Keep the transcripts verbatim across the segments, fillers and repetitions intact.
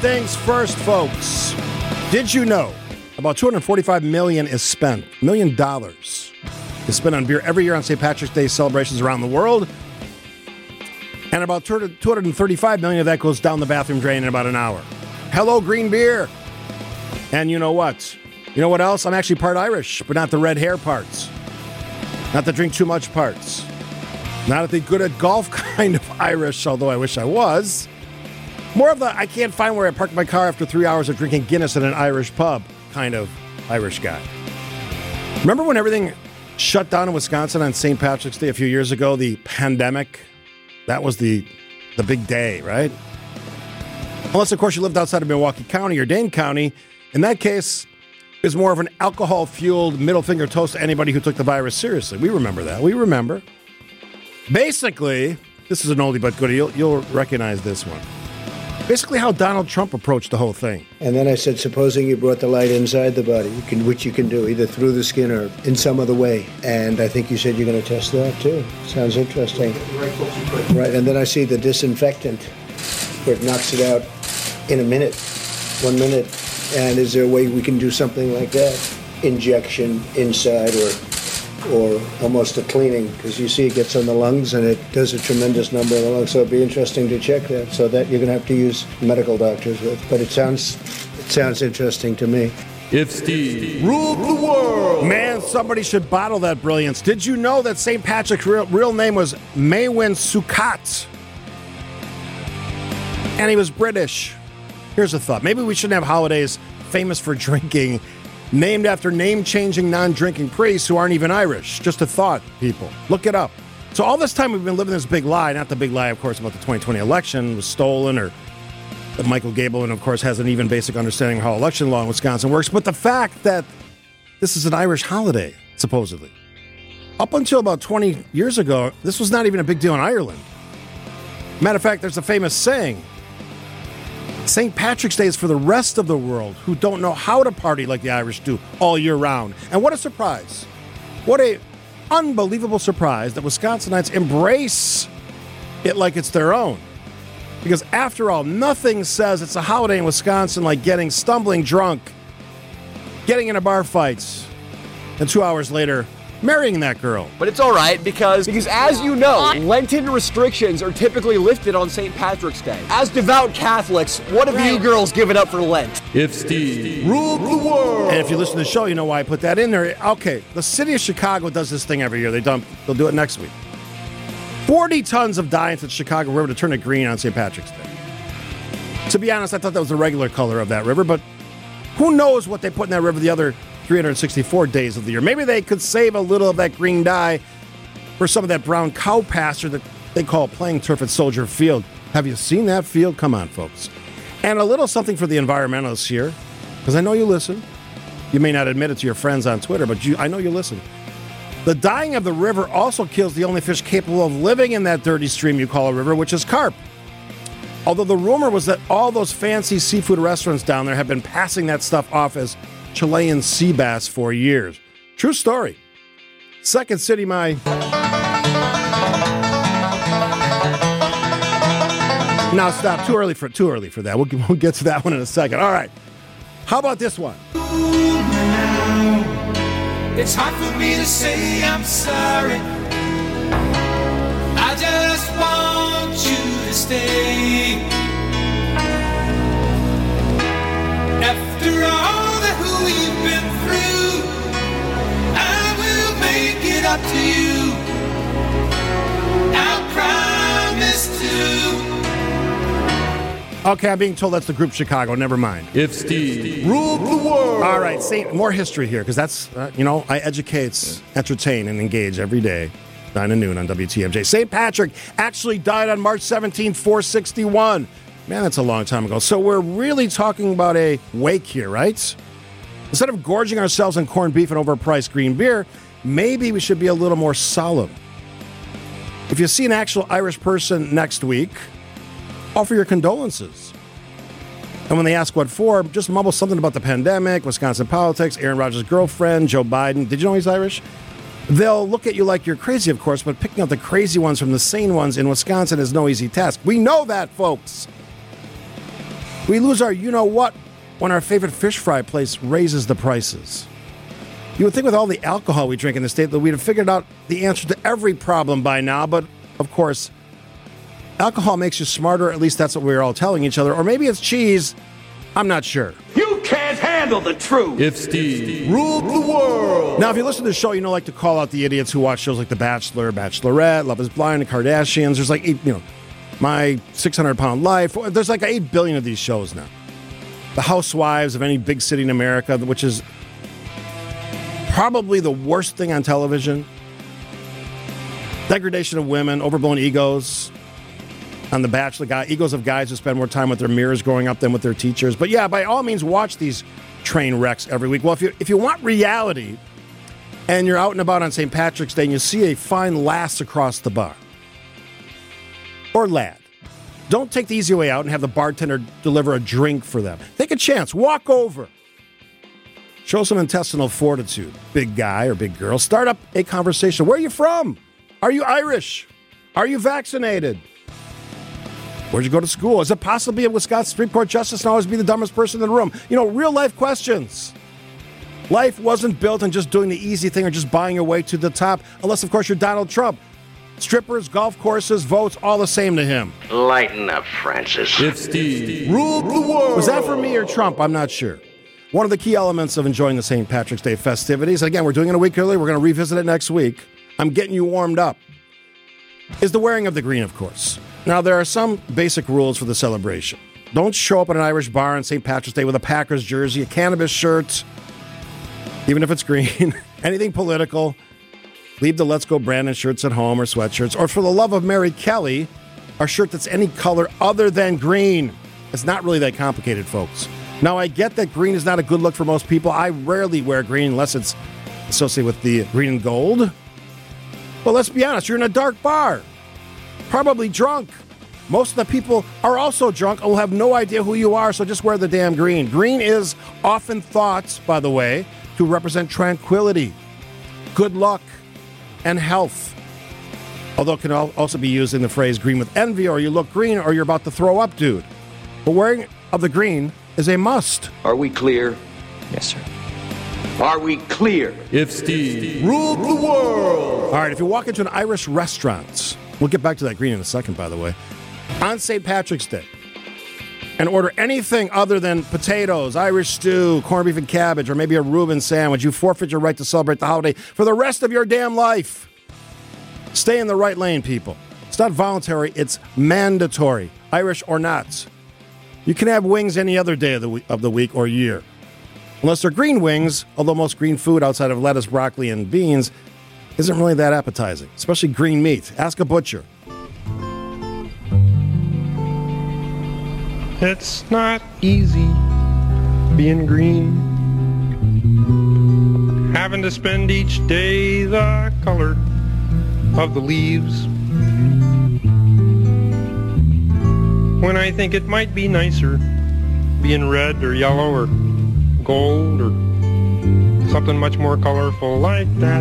things first, folks. Did you know about two hundred forty-five million dollars is spent, million dollars is spent on beer every year on Saint Patrick's Day celebrations around the world? And about two hundred thirty-five million dollars of that goes down the bathroom drain in about an hour. Hello, green beer. And you know what? You know what else? I'm actually part Irish, but not the red hair parts. Not the drink too much parts. Not at the good at golf kind of Irish, although I wish I was. More of the I can't find where I parked my car after three hours of drinking Guinness at an Irish pub kind of Irish guy. Remember when everything shut down in Wisconsin on Saint Patrick's Day a few years ago, the pandemic? That was the the big day, right? Unless, of course, you lived outside of Milwaukee County or Dane County. In that case, it was more of an alcohol-fueled middle finger toast to anybody who took the virus seriously. We remember that. We remember. Basically, this is an oldie but goodie. You'll, you'll recognize this one. Basically how Donald Trump approached the whole thing. And then I said, supposing you brought the light inside the body, you can, which you can do, either through the skin or in some other way. And I think you said you're going to test that, too. Sounds interesting. Right, and then I see the disinfectant, where it knocks it out in a minute, one minute. And is there a way we can do something like that? Injection inside or or almost a cleaning, because you see it gets on the lungs and it does a tremendous number on the lungs. So it'd be interesting to check that. So that you're going to have to use medical doctors with. But it sounds it sounds interesting to me. If Steve ruled the world. Man, somebody should bottle that brilliance. Did you know that Saint Patrick's real, real name was Maewyn Succat? And he was British. Here's a thought. Maybe we shouldn't have holidays famous for drinking named after name-changing, non-drinking priests who aren't even Irish. Just a thought, people. Look it up. So all this time we've been living this big lie, not the big lie, of course, about the twenty twenty election was stolen, or that Michael Gableman, of course, has an even basic understanding of how election law in Wisconsin works, but the fact that this is an Irish holiday, supposedly. Up until about twenty years ago, this was not even a big deal in Ireland. Matter of fact, there's a famous saying, Saint Patrick's Day is for the rest of the world who don't know how to party like the Irish do all year round. And what a surprise. What a unbelievable surprise that Wisconsinites embrace it like it's their own. Because after all, nothing says it's a holiday in Wisconsin like getting stumbling drunk, getting into bar fights, and two hours later, marrying that girl. But it's all right because, because as you know, Lenten restrictions are typically lifted on Saint Patrick's Day. As devout Catholics, what have right. you girls given up for Lent? If Steve ruled the world. And if you listen to the show, you know why I put that in there. Okay, the city of Chicago does this thing every year. They dump, they'll do it next week. forty tons of dye into the Chicago River to turn it green on Saint Patrick's Day. To be honest, I thought that was the regular color of that river, but who knows what they put in that river the other three hundred sixty-four days of the year. Maybe they could save a little of that green dye for some of that brown cow pasture that they call playing turf at Soldier Field. Have you seen that field? Come on, folks. And a little something for the environmentalists here, because I know you listen. You may not admit it to your friends on Twitter, but you, I know you listen. The dyeing of the river also kills the only fish capable of living in that dirty stream you call a river, which is carp. Although the rumor was that all those fancy seafood restaurants down there have been passing that stuff off as Chilean sea bass for years. True story. Second City, my... Now stop. Too early for too early for that. We'll, we'll get to that one in a second. All right. How about this one? It's hard for me to say I'm sorry. I just want you to stay. After all that we've been through, I will make it up to you. I promise to. Okay, I'm being told that's the group Chicago. Never mind. If Steve ruled the world. All right, Saint, more history here, because that's, uh, you know, I educate, entertain, and engage every day, nine to noon on W T M J. Saint Patrick actually died on March seventeenth, four sixty-one. Man, that's a long time ago. So we're really talking about a wake here, right? Instead of gorging ourselves on corned beef and overpriced green beer, maybe we should be a little more solemn. If you see an actual Irish person next week, offer your condolences. And when they ask what for, just mumble something about the pandemic, Wisconsin politics, Aaron Rodgers' girlfriend, Joe Biden. Did you know he's Irish? They'll look at you like you're crazy, of course, but picking out the crazy ones from the sane ones in Wisconsin is no easy task. We know that, folks. We lose our you-know-what when our favorite fish fry place raises the prices. You would think with all the alcohol we drink in the state that we'd have figured out the answer to every problem by now, but of course, alcohol makes you smarter, at least that's what we're all telling each other. Or maybe it's cheese, I'm not sure. You can't handle the truth. If Steve ruled the world. Now, if you listen to the show, you know, like to call out the idiots who watch shows like The Bachelor, Bachelorette, Love is Blind, The Kardashians. There's like, eight, you know, My six hundred pound Life. There's like eight billion of these shows now. The Housewives of any big city in America, which is probably the worst thing on television. Degradation of women, overblown egos. On The Bachelor, guy, egos of guys who spend more time with their mirrors growing up than with their teachers. But yeah, by all means, watch these train wrecks every week. Well, if you if you want reality and you're out and about on Saint Patrick's Day and you see a fine lass across the bar, or lad, don't take the easy way out and have the bartender deliver a drink for them. Take a chance. Walk over. Show some intestinal fortitude, big guy or big girl. Start up a conversation. Where are you from? Are you Irish? Are you vaccinated? Where'd you go to school? Is it possible to be a Wisconsin Supreme Court justice and always be the dumbest person in the room? You know, real life questions. Life wasn't built on just doing the easy thing or just buying your way to the top, unless, of course, you're Donald Trump. Strippers, golf courses, votes, all the same to him. Lighten up, Francis. If Steve ruled the world. Was that for me or Trump? I'm not sure. One of the key elements of enjoying the Saint Patrick's Day festivities, and again, we're doing it a week early, we're going to revisit it next week. I'm getting you warmed up. Is the wearing of the green, of course. Now, there are some basic rules for the celebration. Don't show up at an Irish bar on Saint Patrick's Day with a Packers jersey, a cannabis shirt, even if it's green, anything political. Leave the Let's Go Brandon shirts at home or sweatshirts. Or for the love of Mary Kelly, a shirt that's any color other than green. It's not really that complicated, folks. Now, I get that green is not a good look for most people. I rarely wear green unless it's associated with the green and gold. But let's be honest, you're in a dark bar, probably drunk. Most of the people are also drunk and will have no idea who you are, so just wear the damn green. Green is often thought, by the way, to represent tranquility, good luck, and health. Although it can also be used in the phrase green with envy, or you look green, or you're about to throw up, dude. But wearing of the green is a must. Are we clear? Yes, sir. Are we clear? If Steve ruled the world. All right, if you walk into an Irish restaurant, we'll get back to that green in a second, by the way, on Saint Patrick's Day, and order anything other than potatoes, Irish stew, corned beef and cabbage, or maybe a Reuben sandwich, you forfeit your right to celebrate the holiday for the rest of your damn life. Stay in the right lane, people. It's not voluntary, it's mandatory, Irish or not. You can have wings any other day of the week, of the week or year. Unless they're green wings, although most green food outside of lettuce, broccoli, and beans isn't really that appetizing, especially green meat. Ask a butcher. It's not easy being green, having to spend each day the color of the leaves, when I think it might be nicer being red or yellow or gold or something much more colorful like that.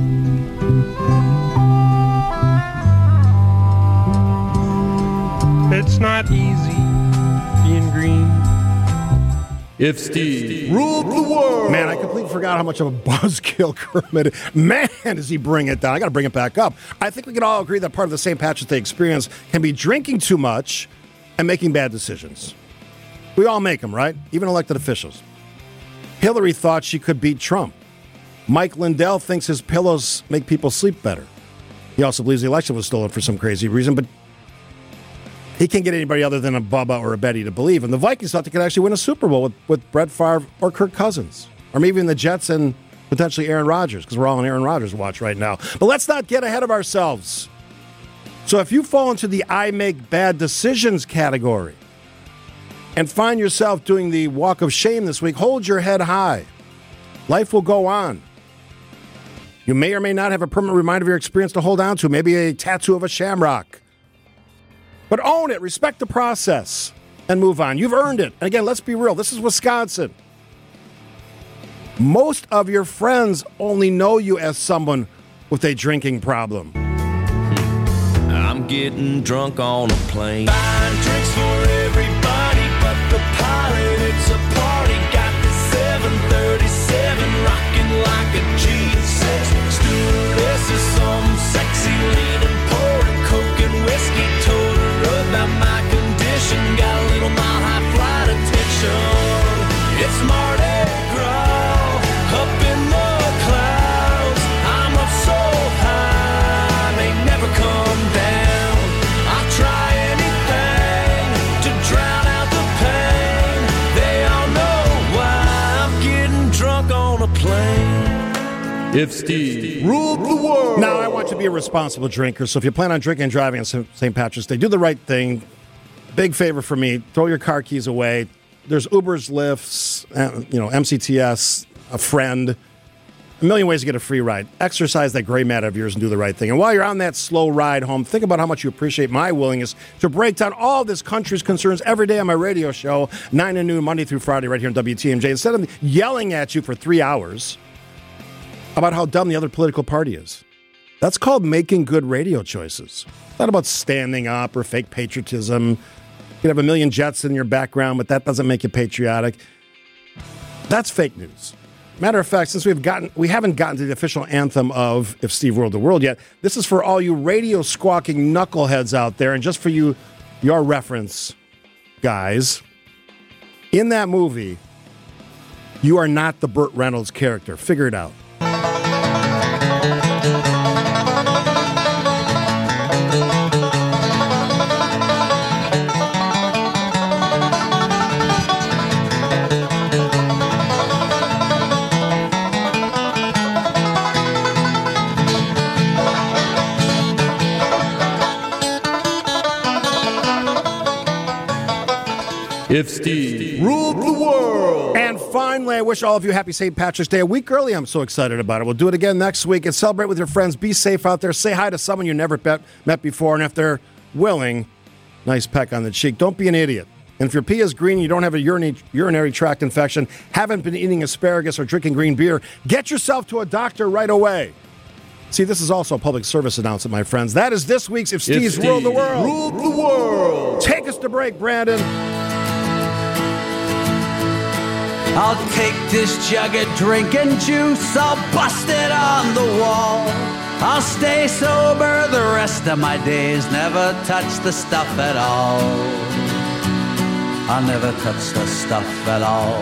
It's not easy being green. If Steve ruled the world. Man, I completely forgot how much of a buzzkill Kermit is. Man, does he bring it down. I got to bring it back up. I think we can all agree that part of the Saint Patrick's Day experience can be drinking too much and making bad decisions. We all make them, right? Even elected officials. Hillary thought she could beat Trump. Mike Lindell thinks his pillows make people sleep better. He also believes the election was stolen for some crazy reason, but he can't get anybody other than a Bubba or a Betty to believe. And the Vikings thought they could actually win a Super Bowl with, with Brett Favre or Kirk Cousins. Or maybe even the Jets and potentially Aaron Rodgers, because we're all on Aaron Rodgers watch right now. But let's not get ahead of ourselves. So if you fall into the I make bad decisions category and find yourself doing the walk of shame this week, hold your head high. Life will go on. You may or may not have a permanent reminder of your experience to hold on to, maybe a tattoo of a shamrock. But own it, respect the process, and move on. You've earned it. And again, let's be real. This is Wisconsin. Most of your friends only know you as someone with a drinking problem. I'm getting drunk on a plane. Buying drinks for everybody but the loves a party. Got the seven thirty-seven rocking like a G six. Stewardess is some sexy leaning, pouring coke and whiskey. Told her about my condition. Got a little mile high flight attention. It's Mardi Gras up in the clouds. I'm up so high, may never come down. I'll try anything to drown out the pain. They all know why I'm getting drunk on a plane. If Steve ruled the world. Now, I want you to be a responsible drinker, so if you plan on drinking and driving on Saint Patrick's Day, do the right thing. Big favor for me, throw your car keys away. There's Ubers, Lyfts, you know, M C T S, a friend, a million ways to get a free ride. Exercise that gray matter of yours and do the right thing. And while you're on that slow ride home, think about how much you appreciate my willingness to break down all this country's concerns every day on my radio show, nine to noon, Monday through Friday, right here on W T M J. Instead of yelling at you for three hours about how dumb the other political party is. That's called making good radio choices. It's not about standing up or fake patriotism. You can have a million jets in your background, but that doesn't make you patriotic. That's fake news. Matter of fact, since we've gotten, we haven't gotten to the official anthem of If Steve Ruled the World yet, this is for all you radio squawking knuckleheads out there, and just for you, your reference, guys. In that movie, you are not the Burt Reynolds character. Figure it out. If Steve ruled the world. And finally, I wish all of you happy Saint Patrick's Day a week early. I'm so excited about it. We'll do it again next week and celebrate with your friends. Be safe out there. Say hi to someone you never met, met before. And if they're willing, nice peck on the cheek. Don't be an idiot. And if your pee is green, you don't have a urinary, urinary tract infection, haven't been eating asparagus or drinking green beer, get yourself to a doctor right away. See, this is also a public service announcement, my friends. That is this week's If Steve's Steve Ruled the World. Ruled the world. Take us to break, Brandon. I'll take this jug of drinking juice, I'll bust it on the wall. I'll stay sober the rest of my days, never touch the stuff at all. I'll never touch the stuff at all.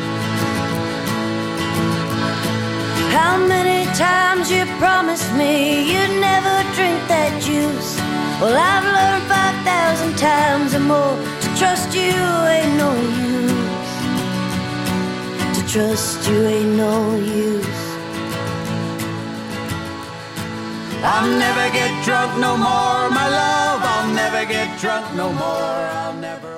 How many times you promised me you'd never drink that juice? Well, I've learned five thousand times or more to trust you ain't no use. To trust you ain't no use. I'll never get drunk no more, my love. I'll never get drunk no more. I'll never